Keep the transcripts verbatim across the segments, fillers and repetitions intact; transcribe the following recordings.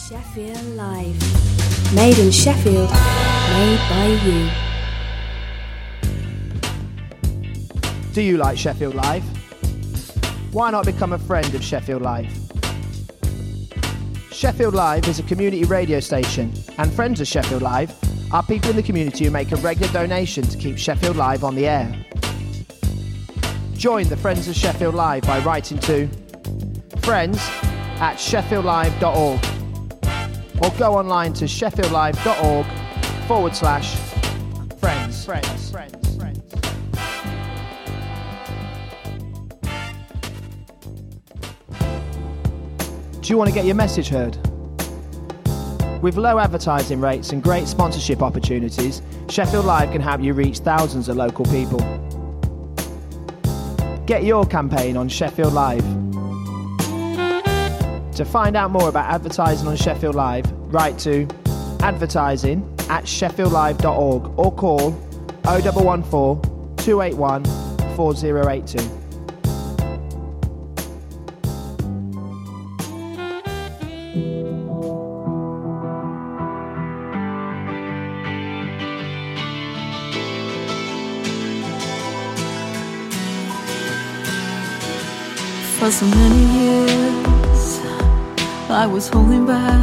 Sheffield Live. Made in Sheffield, made by you. Do you like Sheffield Live? Why not become a friend of Sheffield Live? Sheffield Live is a community radio station, and friends of Sheffield Live are people in the community who make a regular donation to keep Sheffield Live on the air. Join the Friends of Sheffield Live by writing to friends at sheffield live dot org or go online to sheffield live dot org forward slash friends. Friends. Friends. Friends. Do you want to get your message heard? With low advertising rates and great sponsorship opportunities, Sheffield Live can help you reach thousands of local people. Get your campaign on Sheffield Live. To find out more about advertising on Sheffield Live, write to advertising at sheffield live dot org or call oh one one four, two eight one, four oh eight two. For so many years, I was holding back,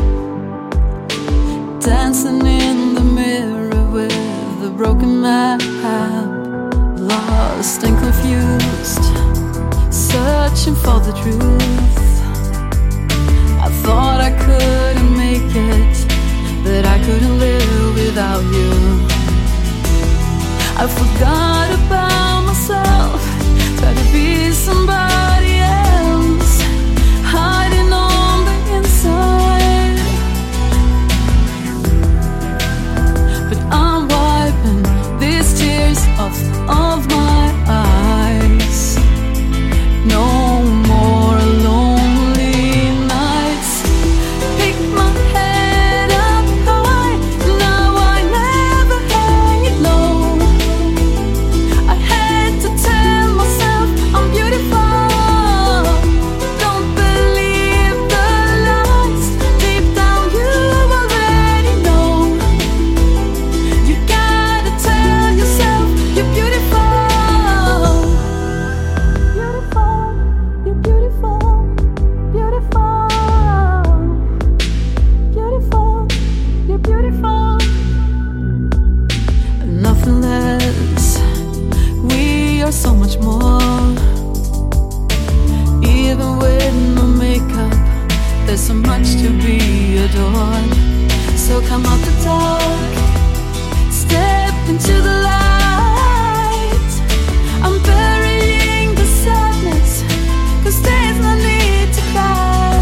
dancing in the mirror with a broken map, lost and confused, searching for the truth. I thought I couldn't make it, that I couldn't live without you. I forgot about myself, tried to be somebody else, hiding on the inside. But I'm wiping these tears off of my eyes. No more lonely nights. Pick my head up high, now I never hang it low. I had to tell myself I'm beautiful. Don't believe the lies. Deep down you already know. You gotta tell yourself you're beautiful. Beautiful, you're beautiful, beautiful. Beautiful, you're beautiful. Nothing less. We are so much more. Even with no makeup, there's so much to be adored. So come out the dark, step into the light. I'm burying the sadness, 'cause there's no need to cry.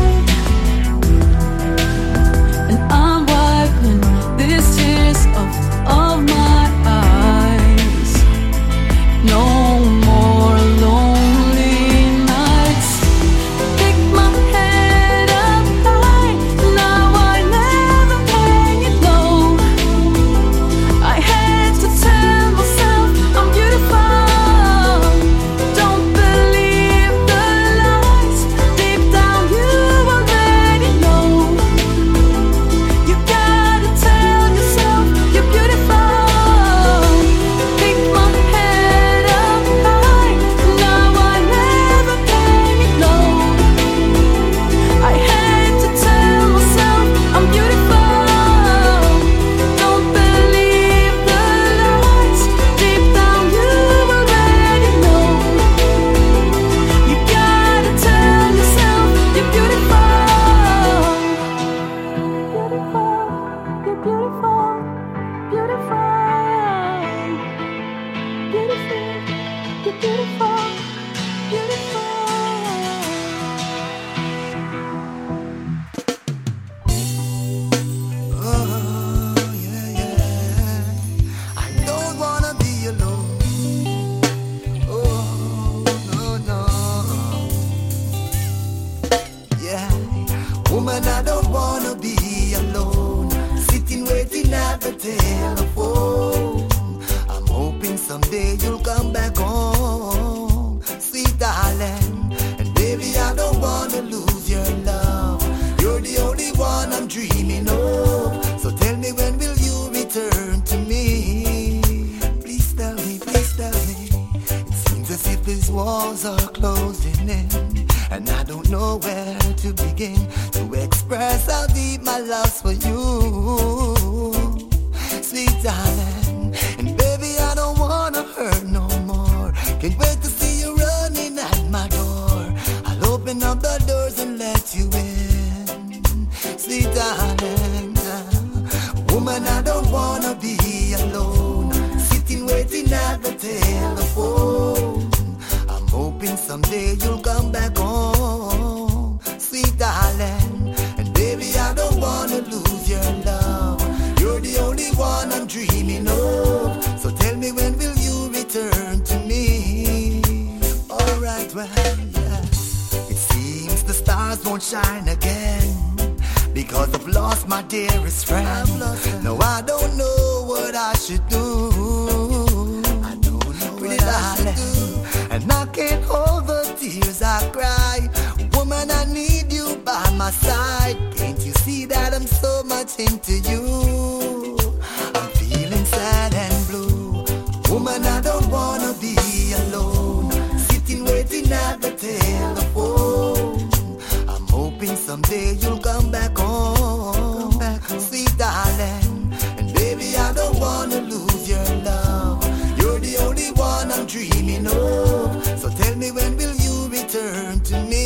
And I'm wiping these tears off of my eyes. No more lonely nights. Pick my head up high, now I never hang it low. I had to tell myself I'm beautiful. Don't believe the lies. Deep down you already know. You gotta tell yourself you're beautiful. Pick my head up high, now I never hang it low. I had to tell myself I'm beautiful. Don't believe the lies. Deep down you already know. You gotta tell yourself you're beautiful. Beautiful, you're beautiful, beautiful. Beautiful, you're beautiful, beautiful. Oh, yeah, yeah. I don't wanna be alone. Oh, no, no. Yeah, woman, I don't wanna be alone. Sitting waiting at the telephone. I'm hoping someday you'll come back home, sweet darling. And baby, I don't wanna lose your love. You're the only one I love's for you, sweet darling. And baby, I don't wanna hurt no more. Can't wait to see you running at my door. I'll open up the doors and let you in, sweet darling. Woman, I don't wanna be alone, sitting waiting at the telephone. I'm hoping someday you'll come back home, sweet darling. And baby, I don't wanna lose your love. You're the only one I'm dreaming of. So tell me, when will you return to me? Alright, well, yeah. It seems the stars won't shine again, because I've lost my dearest friend. No, I don't know what I should do. I don't know what I should do. And I can't hold the tears I cry. Woman, I need you by my side. Can't you see that I'm so much into you? I'm feeling sad and blue. Woman, I don't wanna be alone, sitting waiting at the telephone. I'm hoping someday you'll come back home, come back home, sweet darling. And baby, I don't wanna lose your love. You're the only one I'm dreaming of. So tell me, when will you return to me?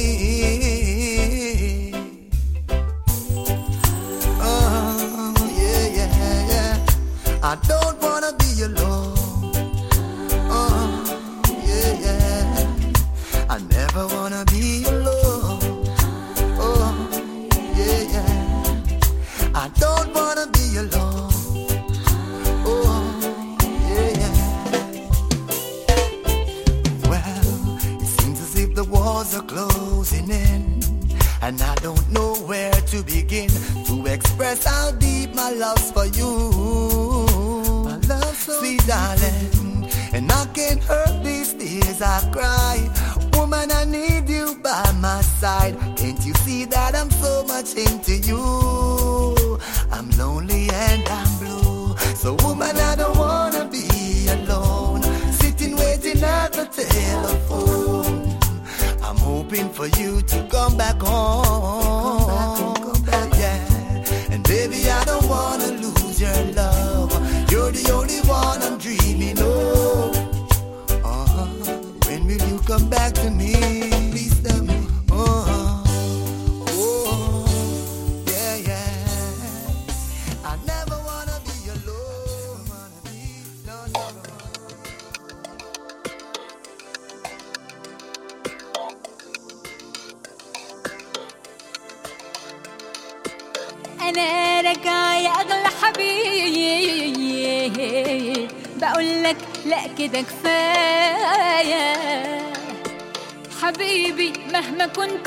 Oh, yeah, yeah, yeah. I don't wanna be alone. Oh, yeah, yeah. I never wanna be alone. Oh, yeah, yeah. I don't wanna be alone. Oh, yeah, yeah. Well, it seems as if the walls are closing in, and I don't know where to begin to express how deep my love's for you, my love, so sweet darling. And I can't hurt these tears I cry. Woman, I need you by my side. Can't you see that I'm so much into you? I'm lonely and I'm blue. So woman, I don't wanna be alone, sitting waiting at the telephone. I'm hoping for you to come back home, come back home, come back, yeah. And baby, I don't wanna lose your love. You're the only one I'm dreaming of. Uh-huh. When will you come back to me? Please tell me. Oh, oh, yeah, yeah. I never wanna be alone. Wanna be, no, no, no. أنا راجعة يا أغلى حبيب، بقولك لأ كده كفاية حبيبي. مهما كنت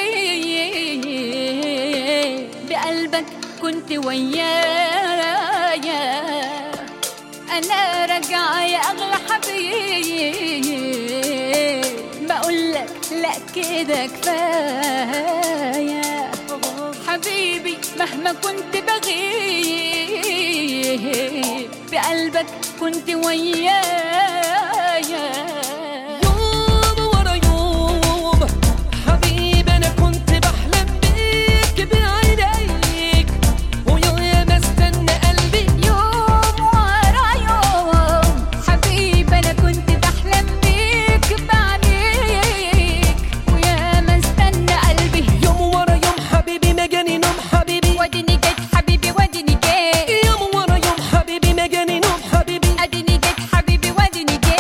بغيب بقلبك كنت ويايا. أنا راجعة يا أغلى حبيب، بقولك لأ كده كفاية حبيبي. مهما كنت بغيب بقلبك كنت ويايا. يوم ورا يوم حبيبي أنا كنت بحلم بيك بعينيك، ويا ما استنى قلبي. يوم ورا يوم حبيبي أنا كنت بحلم بيك بعينيك، ويا ما استنى قلبي. يوم ورا يوم حبيبي ما جاني نوم حبيبي، وديني جيت حبيبي وديني جيت. يوم ورا يوم حبيبي ما جاني نوم حبيبي، اديني جيت حبيبي وديني جيت.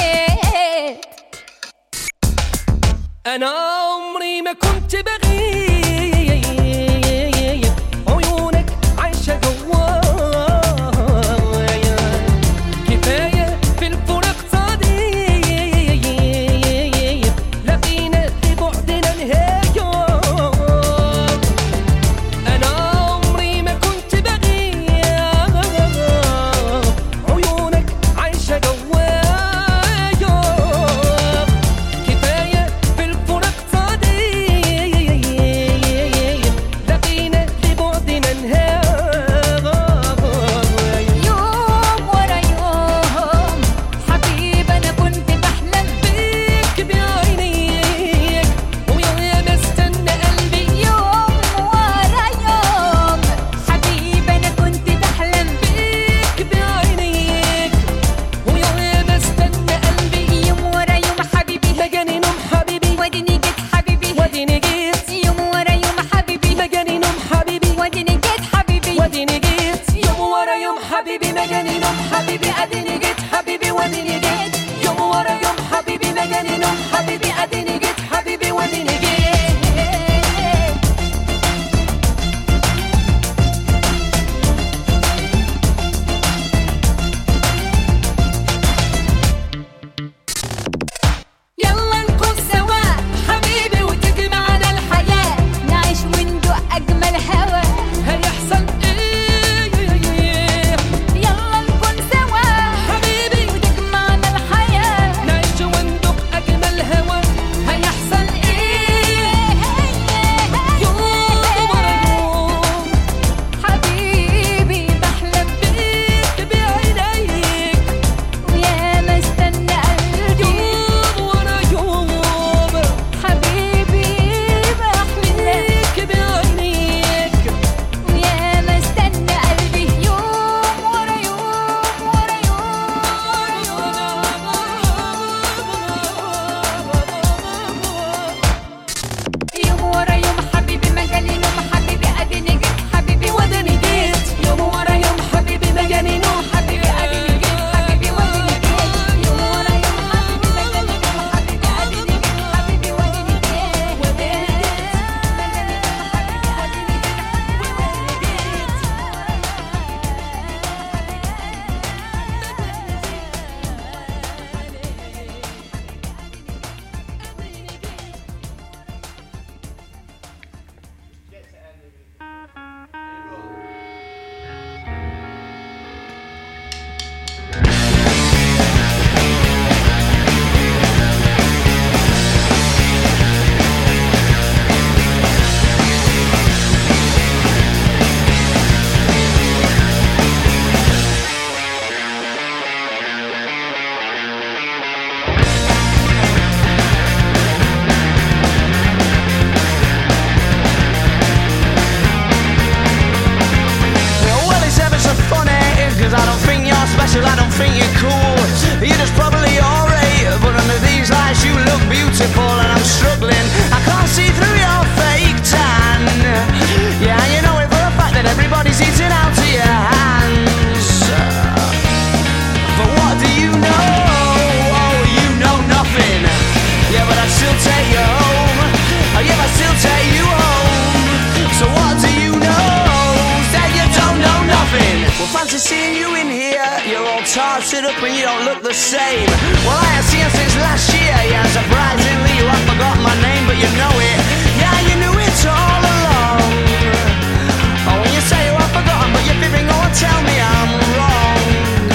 seeing you in here. You're all tarted up and you don't look the same. Well, I have seen you since last year. Yeah, surprisingly you have forgotten my name, but you know it. Yeah, you knew it all along. Oh, when you say you have forgotten, but you're fibbing, oh, tell me I'm wrong.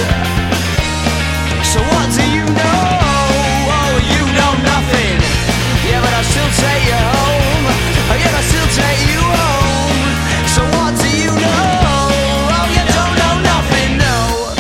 So what do you know? Oh, you know nothing. Yeah, but I'll still take you home. Oh, yeah, I'll still take you home. So what do you know? Oh, you don't know nothing, no.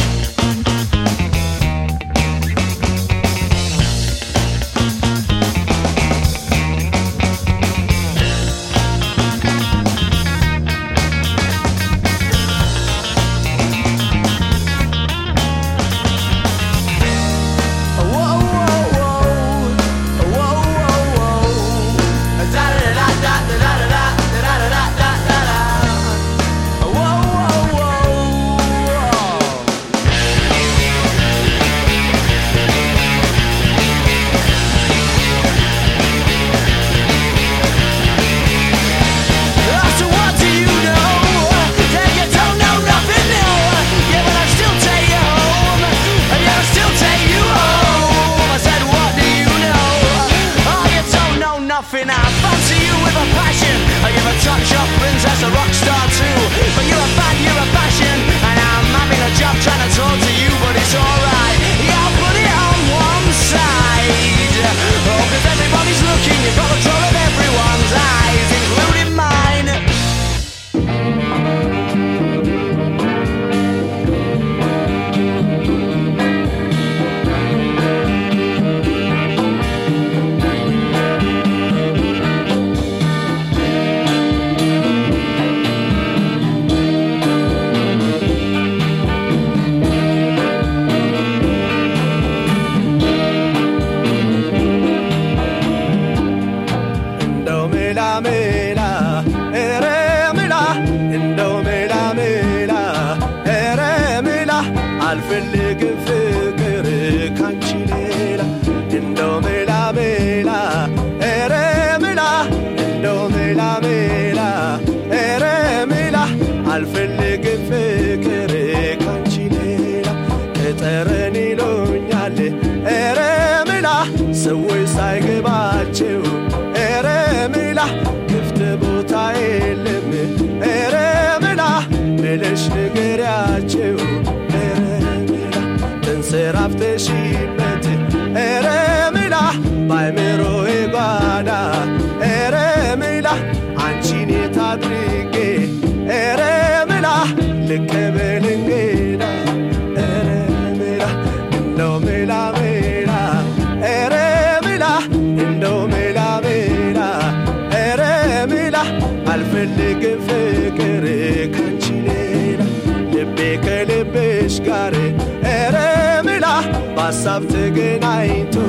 Basab tegenaito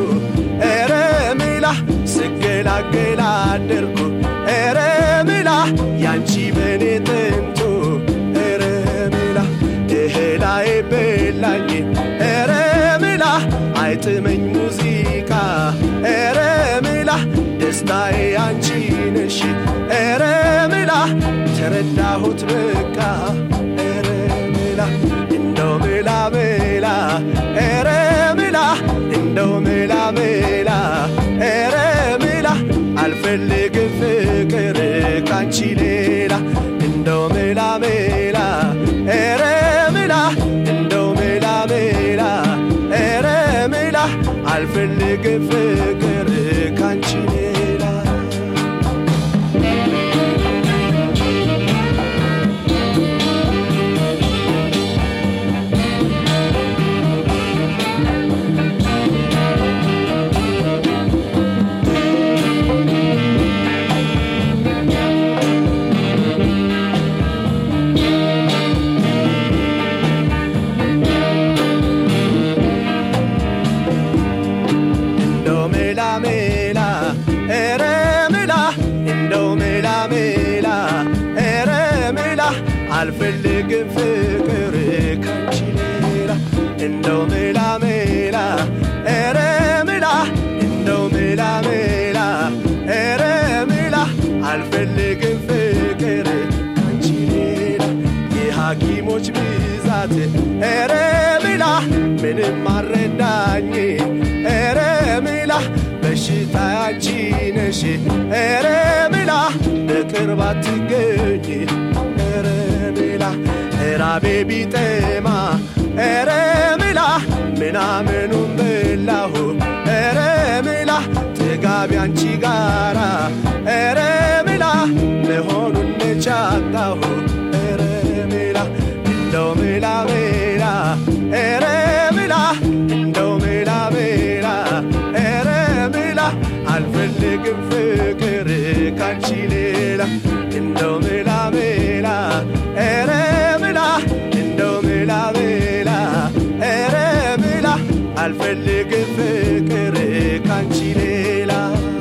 eremila segela derko eremila yanchi benetento eremila ehela ebelani eremila አይጥመኝ ሙዚቃ eremila ደስታዬ አንቺ ነሽ eremila ተረዳሁት በቃ eremila እንደው ሜላ ሜላ eremila እንደው ሜላ ሜላ eremila አልፈልግም ፍቅር ካንቺ ሌላ እንደው ሜላ ሜላ eremila እንደው ሜላ ሜላ eremila አልፈልግም ፍቅር ካንቺ ሌላ አልፈልግም ፍቅር ካንቺ ሌላ እንደው ሜላ ሜላ eremila እንደው ሜላ ሜላ eremila አልፈልግም ፍቅር ካንቺ ሌላ የሐኪሞች ብዛት ማውራት ኧረ ምላ ምንም አረዳኝ ኧረ ምላ በሽታ አንቺ ነሽ ኧረ ምላ በቅርብ አትገኝ ኧረ ምላ ራቤ ቢጠማ ኧረ ምላ ምናምኑን በላሁ ኧረ ምላ ጥጋቢ አንቺ ጋራ ኧረ ምላ መሆኑን ነቻጣሁ ኧረ ምላ እንደው ምላ ምላ ኧረ ምላ እንደው ምላ ምላ ኧረ ምላ አልፈልግም ፍቅር ካንቺ ሌላ እንደው ምላ ምላ ኧረ ምላ እንደው ምላ ምላ ኧረ ምላ አልፈልግም ፍቅር ካንቺ ሌላ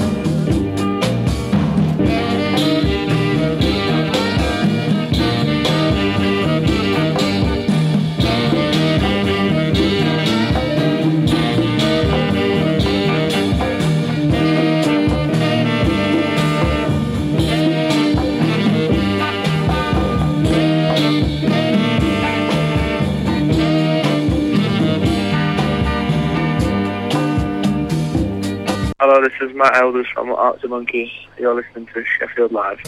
Hello, this is Matt Elders from Arctic Monkey. You're listening to Sheffield Live.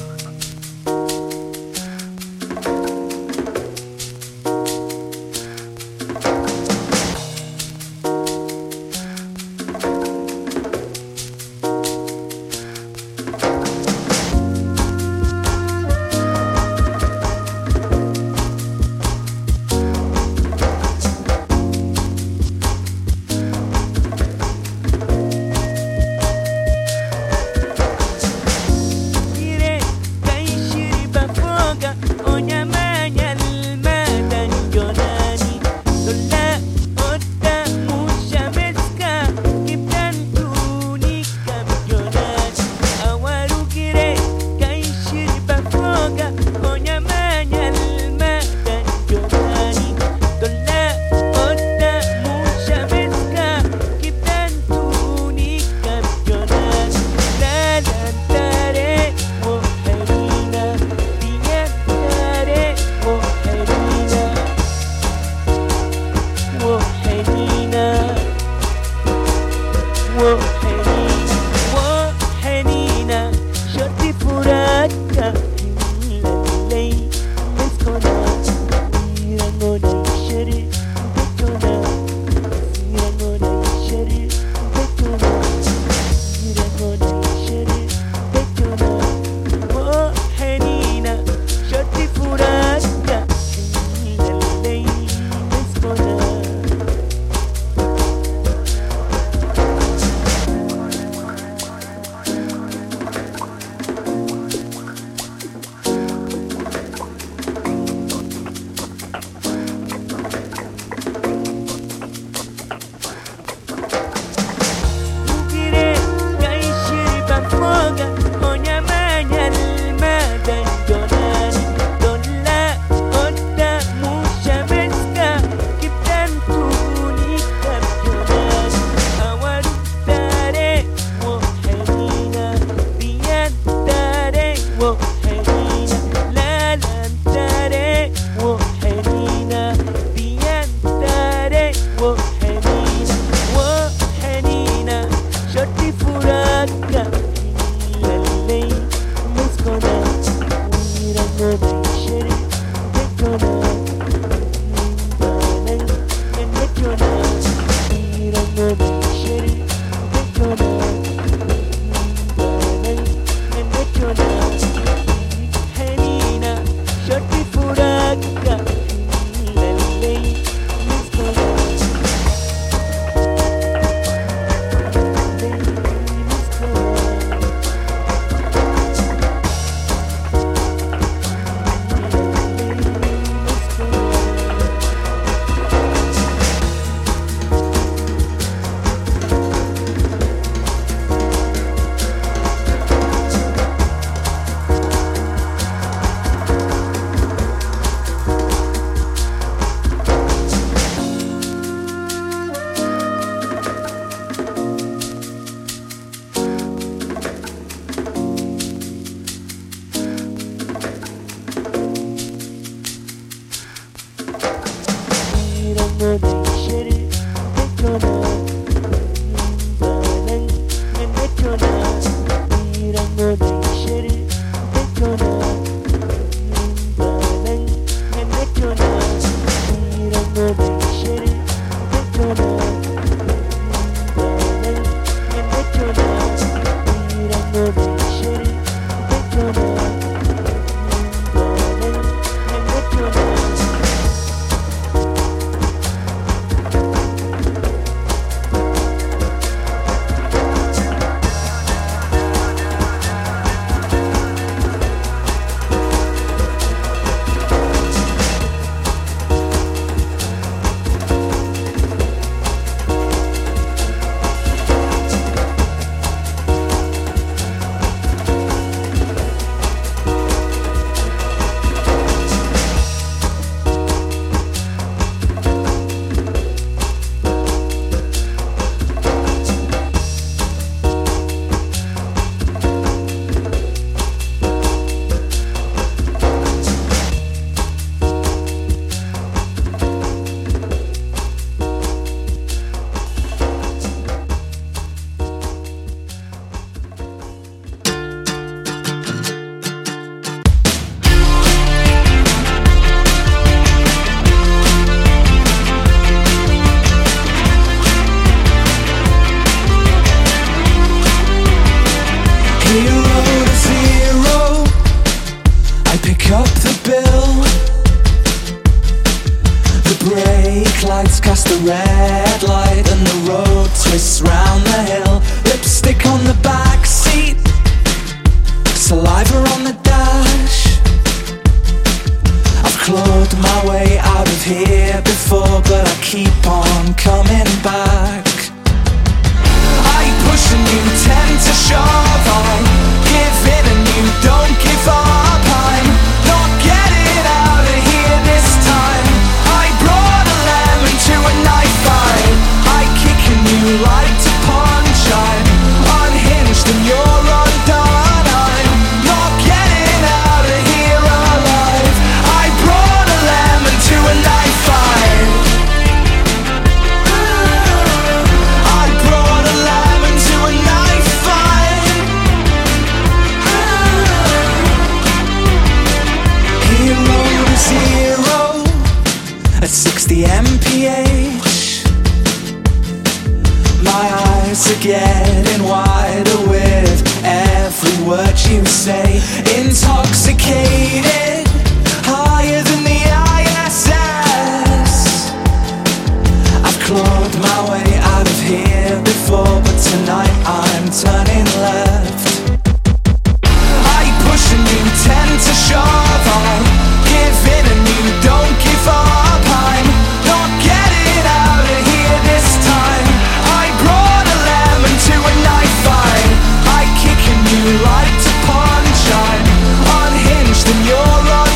Like to punch, I'm unhinged and you're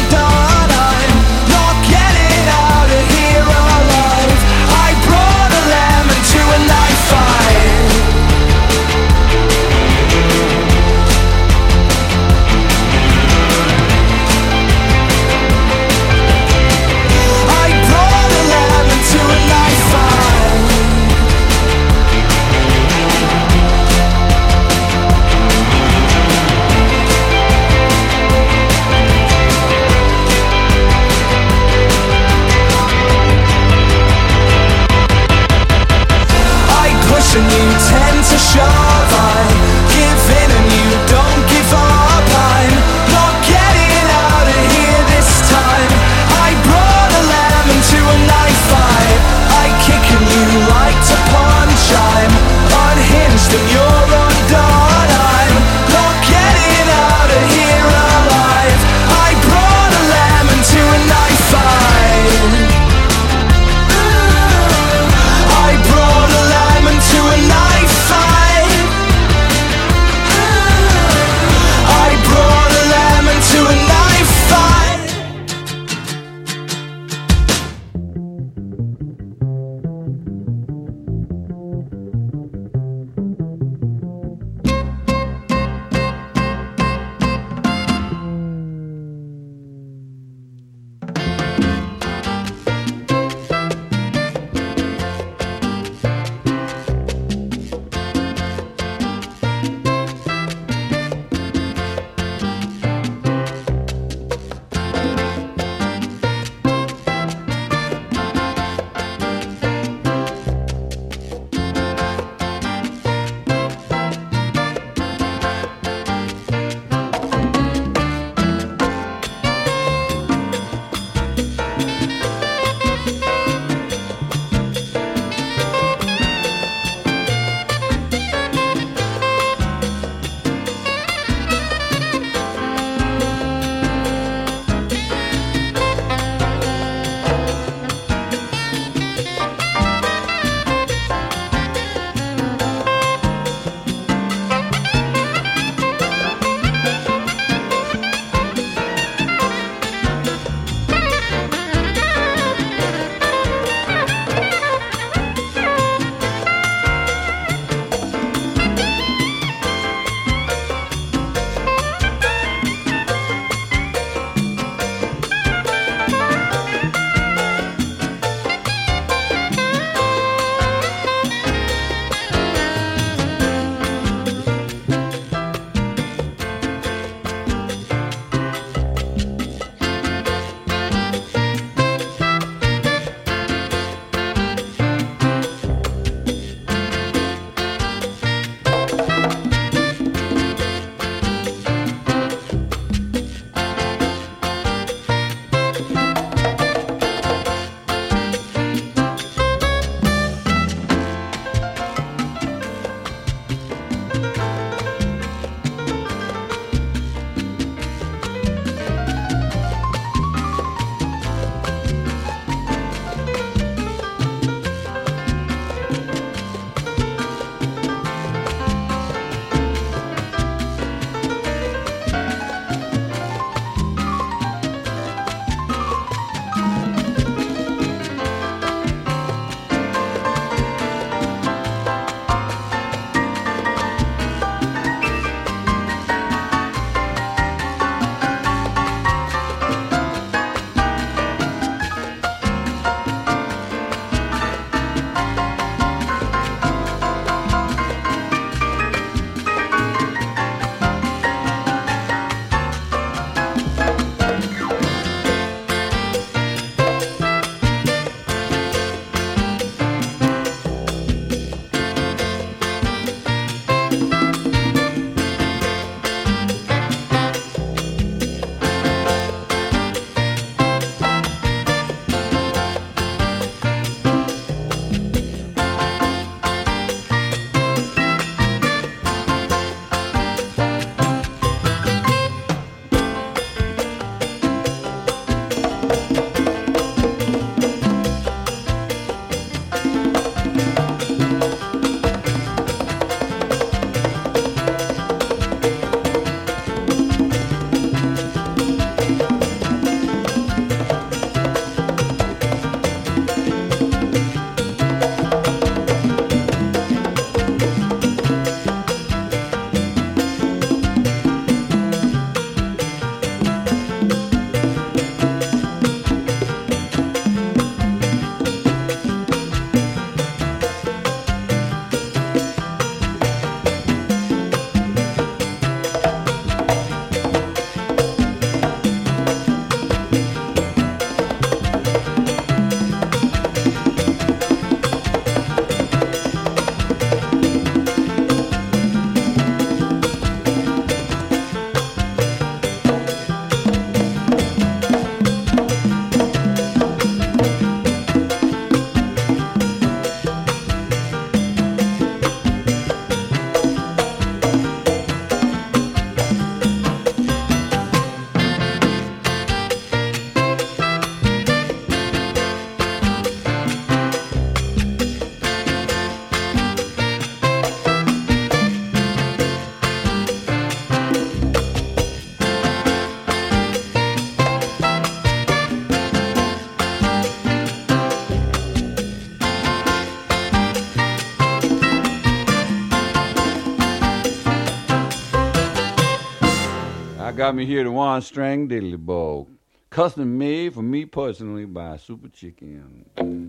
got me here the one string diddly bow, custom made for me personally by Super Chicken.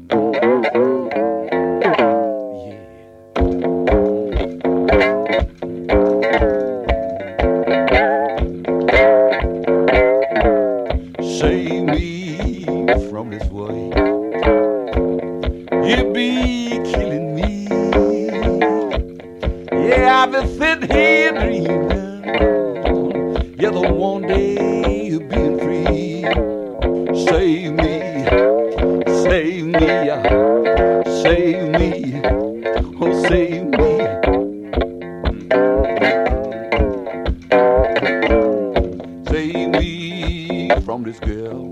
Save me from this way. You be killing me. Yeah, I've been sitting here dreaming. Yeah, the one day you're being free. Save me, save me, save me, oh save me. Save me from this girl.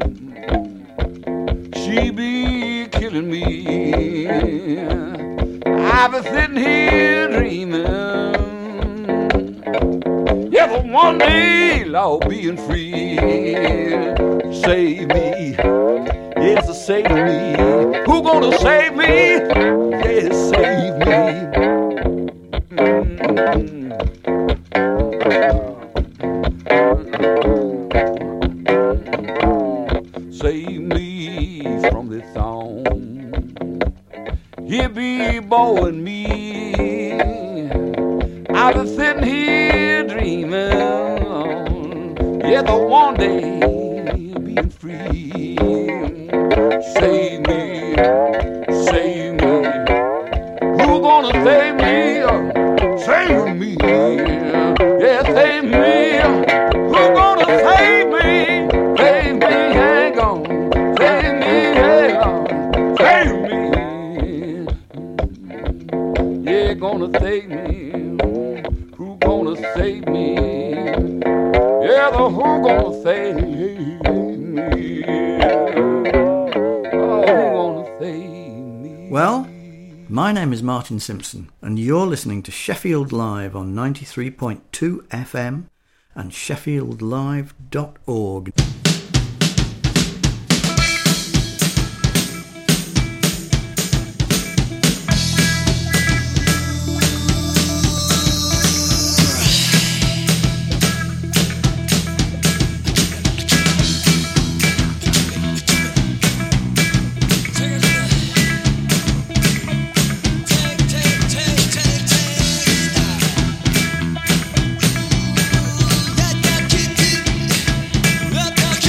She be killing me. I've been sitting here dreaming. Yeah, but one day I'll being free. Save me, yes, save me. Who gonna save me? Yes, save me. Mm-hmm. Save me from this song. He be bowing me. I've been sitting here dreaming. Yeah, the one day being free. Save me, save me. Who gonna save me? Save me. Yeah, save me. Who gonna save me? Save me, hang on. Save me, hang on. Save me. Yeah, gonna save me. Who gonna save me? Yeah, the who gonna save me? Oh, who gonna save me? Well, my name is Martin Simpson, and you're listening to Sheffield Live on ninety-three point two F M and sheffield live dot org. Let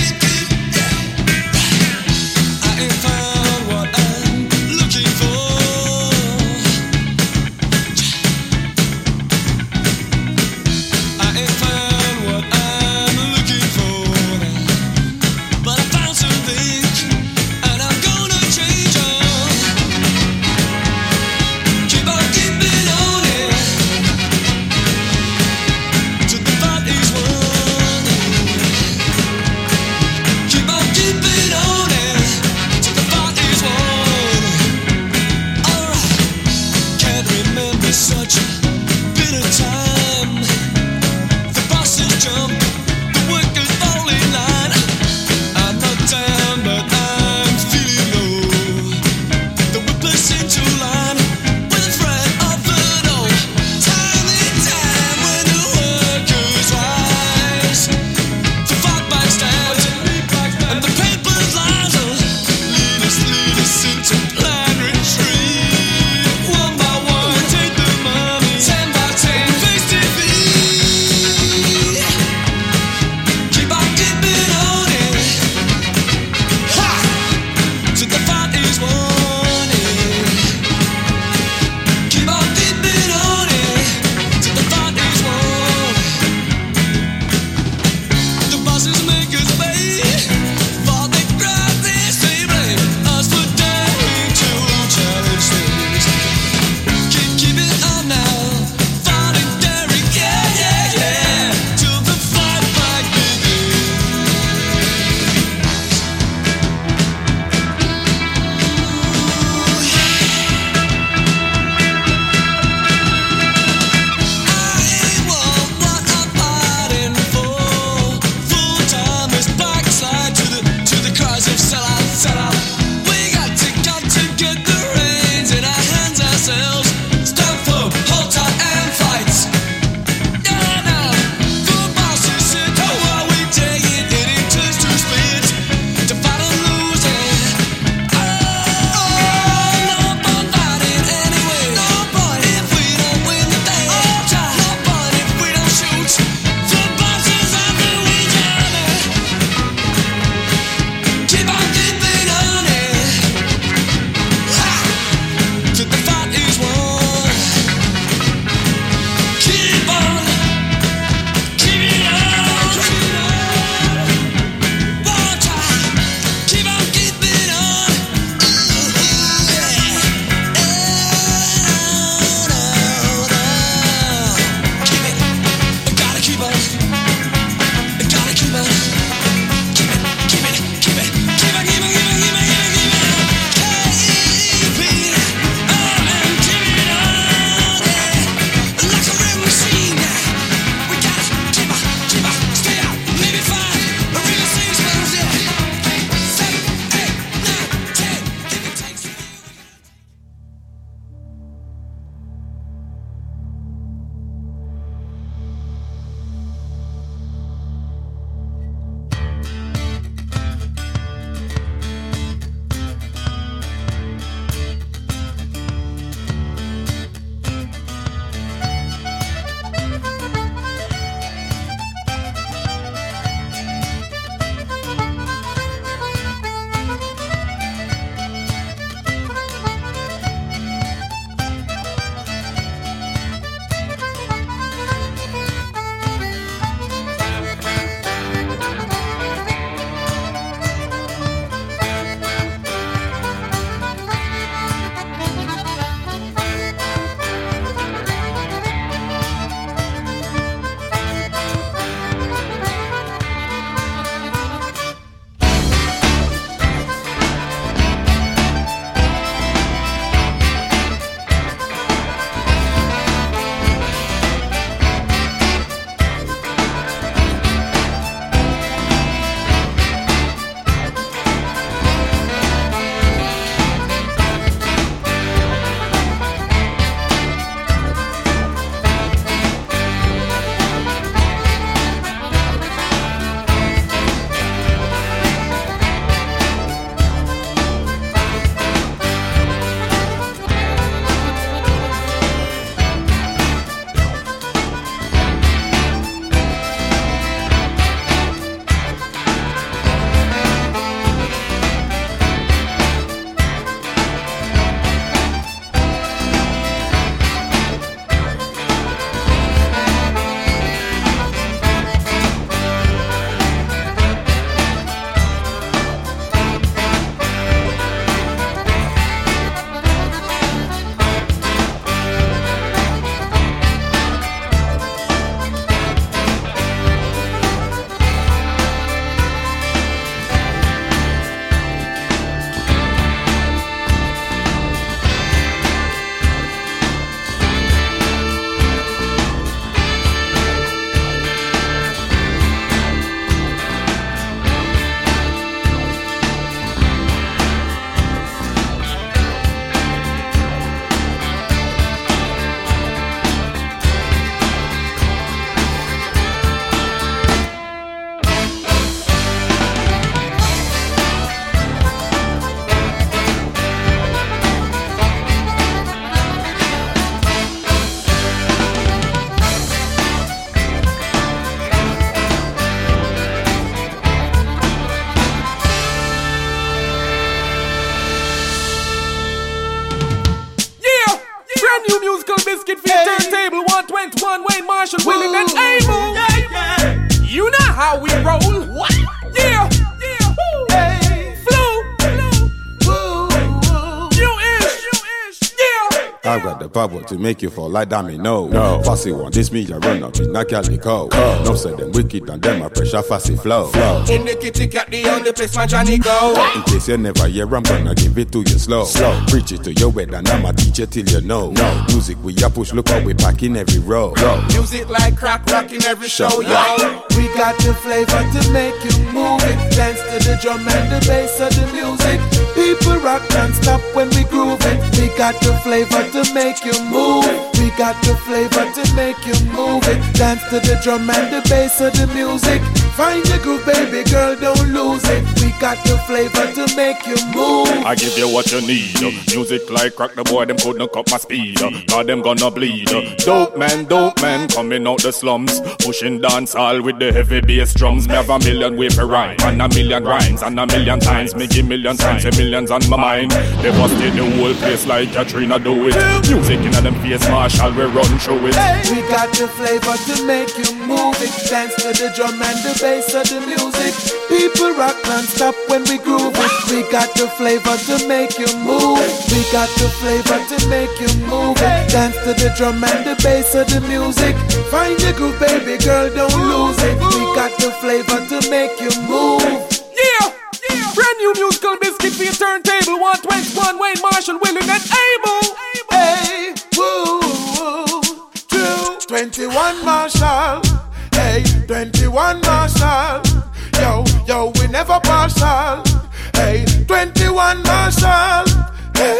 Biscuit for your turntable. one twenty-one, Wayne Marshall, willing and able. Yeah, yeah. You know how we roll. What? Yeah, yeah. Woo. Hey. Flow, flow. Woo, woo. You ish, you ish. Yeah. I've got the power to make you fall like domino. No, Fussy one, this me, I run up in a calico. No, say them wicked and them a pressure Fussy flow. flow. In the kitty cat, the only place my Johnny go. In case you never hear, I'm gonna give it to you slow. slow. Preach it to your head and I'ma teach you till you know. No. Music we a push, look how we pack in every row. Yo. Music like crack rock in every show, yo. We got the flavor to make you move it. Dance to the drum and the bass of the music. People rock non-stop when we groove it. We got the flavor to make you move. We got the flavor to make you move it. Dance to the drum and the bass of the music. Find your groove, baby girl, don't lose it. We got the flavor to make you move. I give you what you need. uh. Music like crack the boy, them couldn't cut my speed. uh. Now them gonna bleed. uh. Dope man, dope man, coming out the slums. Pushing dance all with the heavy bass drums. Me have a million way for rhyme, and a million rhymes, and a million times. Me give million times, a millions on my mind. They busted the whole place like Katrina do it. Music in them face, Marshall, we run through it. Hey. We got the flavor to make you move it. Dance to the drum and the bass of the music. People rock non-stop when we groove it. We got the flavor to make you move. We got the flavor to make you move it. Dance to the drum and the bass of the music. Find your groove, baby girl, don't lose it. We got the flavor to make you move. Yeah, yeah. Brand new musical Biscuit for your turntable. one twenty-one, Wayne Marshall, willing and able. Hey, woo, woo. Two, twenty-one Marshall. Hey, twenty-one Marshall. Yo, yo, we never partial. Hey, twenty-one Marshall. Hey,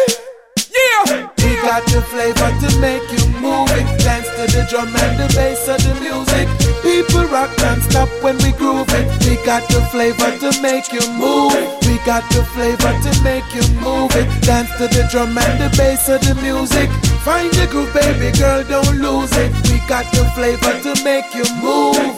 yeah. We got the flavor to make you move it. Dance to the drum and the bass of the music. People rock non-stop when we groove it. We got the flavor to make you move. We got the flavor to make you move it. Dance to the drum and the bass of the music. Find your groove, baby girl, don't lose it. We got the flavor to make you move.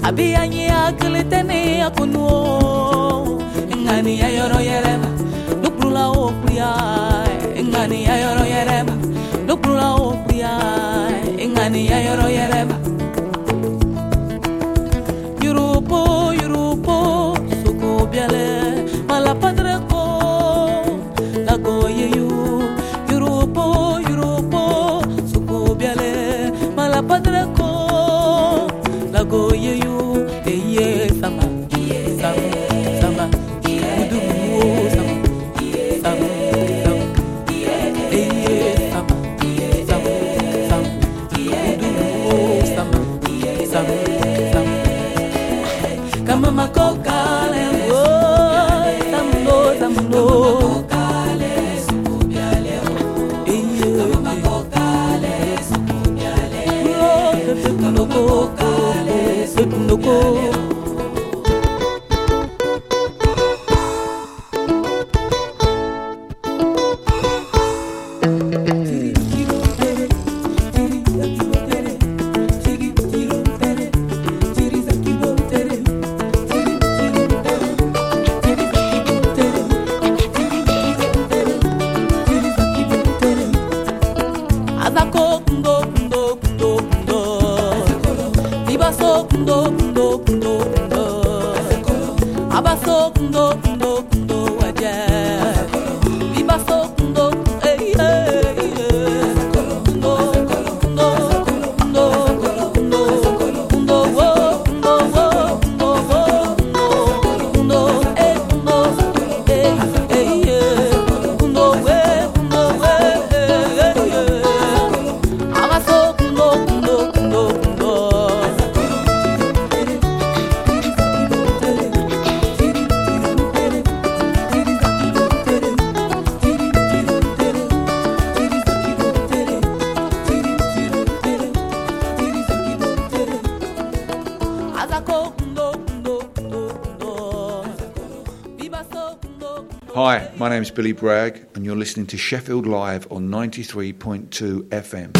Abiyanyi akilitene akunuo Ngani ayoro yerema Nukrula okuya Ngani ayoro yerema Nukrula okuya Ngani ayoro yerema Yurupo, yurupo Suko biale Malapadreko Lago yeyu Yurupo, yurupo Suko biale Malapadreko Lago yeyu Eye sama Sama Sama Udu sama Sama Sama Eye sama Sama Sama Udu sama Sama Sama Kama makokale wo Samno Samno Makokale Sukubiale Eye Kama makokale Sukubiale Kama makokale Sukubiale Hi, my name's Billy Bragg and you're listening to Sheffield Live on ninety-three point two F M.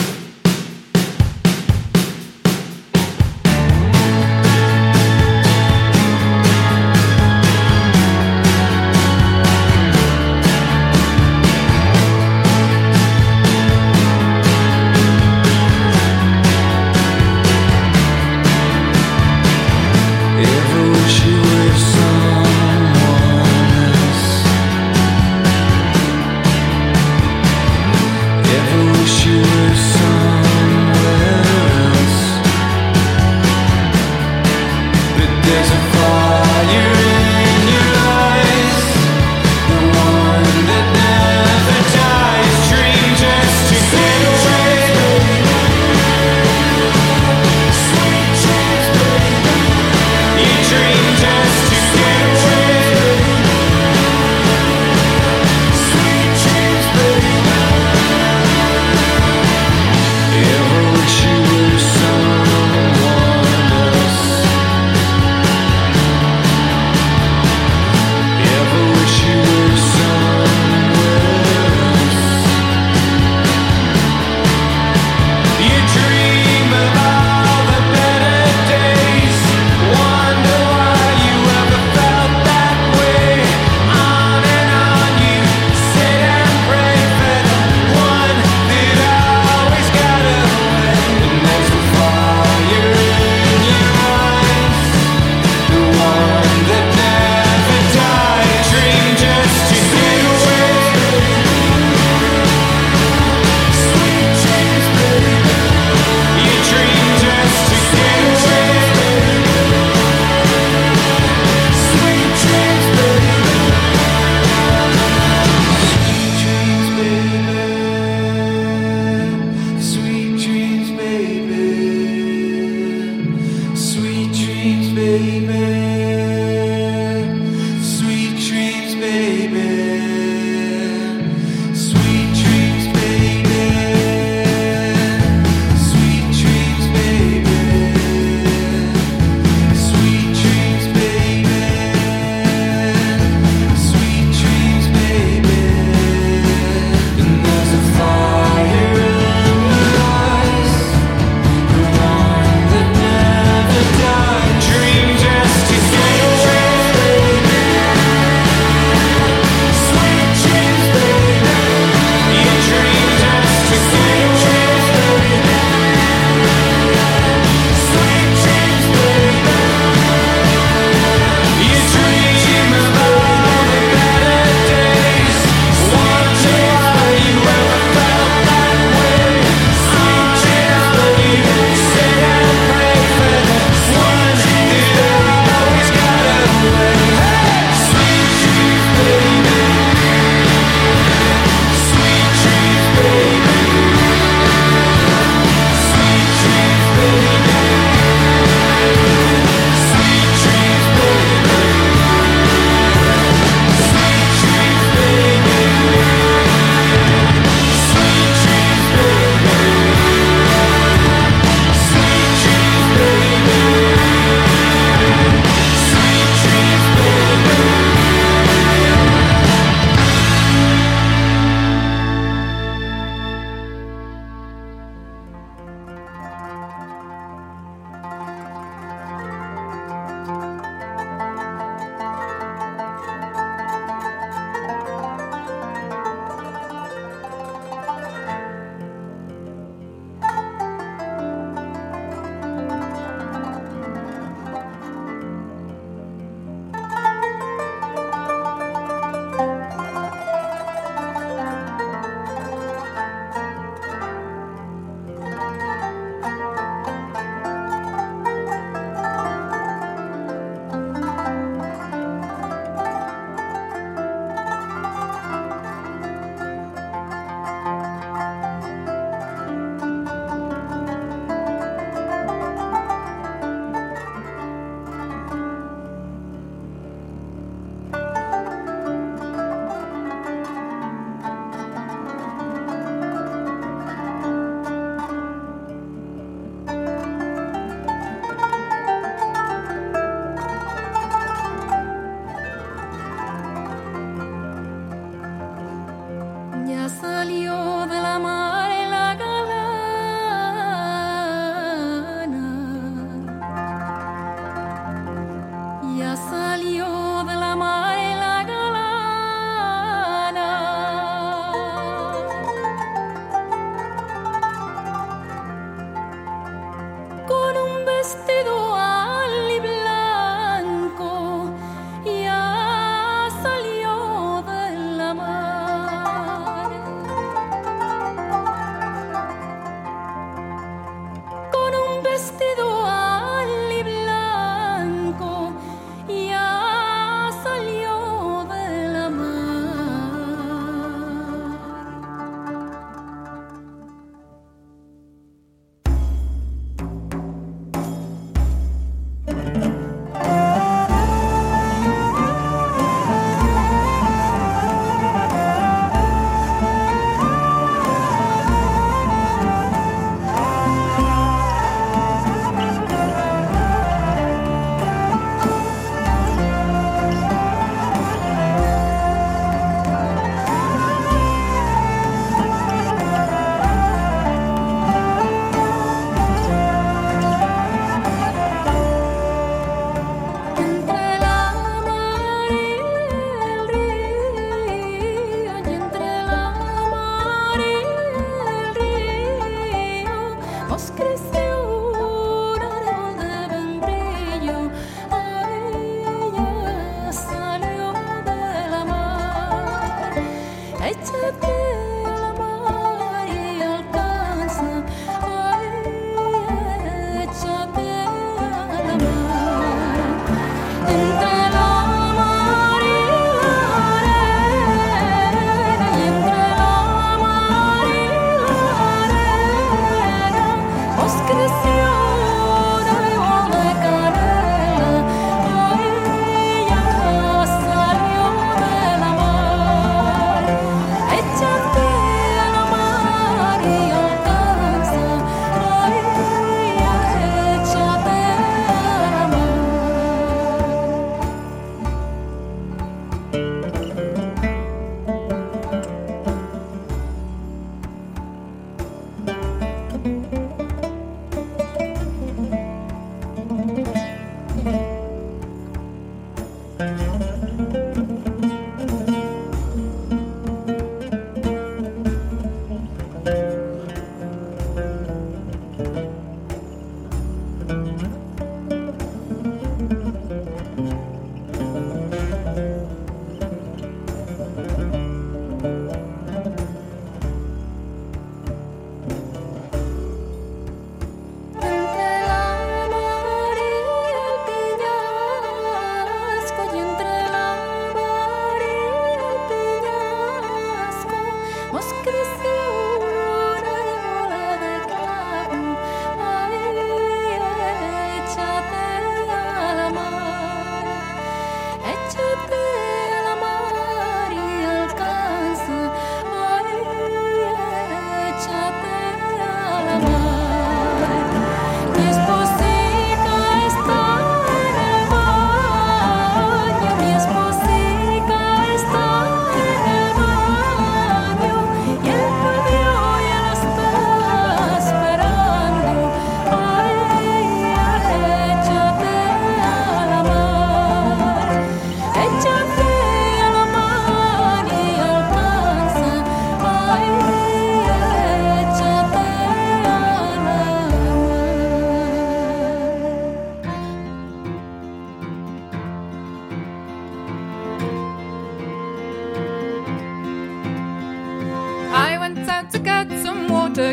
Dream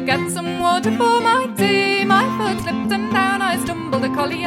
get some water for my tea. My foot slipped and down I stumbled, a collie